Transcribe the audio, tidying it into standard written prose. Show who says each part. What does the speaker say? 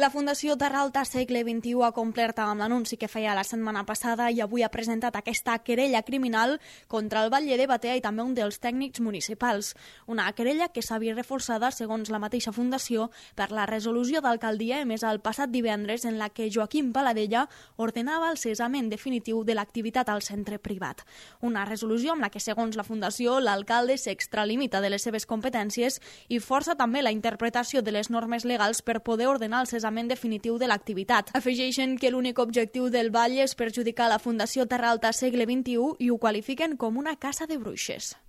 Speaker 1: La Fundació Terra Alta Segle XXI ha complert amb l'anunci que feia la setmana passada i avui ha presentat aquesta querella criminal contra el batller de Batea i també un dels tècnics municipals. Una querella que s'ha vist reforçada, segons la mateixa Fundació, per la resolució d'alcaldia emesa el passat divendres en la que Joaquim Paladella ordenava el cessament definitiu de l'activitat al centre privat. Una resolució amb la que, segons la Fundació, l'alcalde s'extralimita de les seves competències i força també la interpretació de les normes legals per poder ordenar el cessament definitiu de l'activitat. Afegeixen que l'únic objectiu del batlle és perjudicar la Fundació Terra Alta Segle XXI i ho qualifiquen com una caça de bruixes.